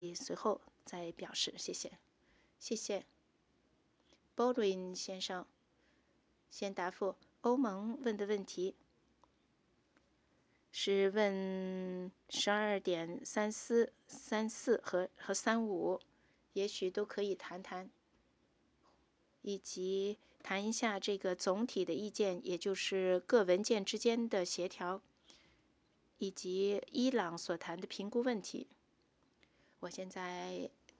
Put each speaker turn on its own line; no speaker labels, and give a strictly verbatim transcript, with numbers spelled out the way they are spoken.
随后再表示。谢谢。谢谢。Baldwin 先生先答复欧盟问的问题，是问十二点三四、三四和和三五，也许都可以谈谈，以及谈一下这个总体的意见，也就是各文件之间的协调，以及伊朗所谈的评估问题。我现在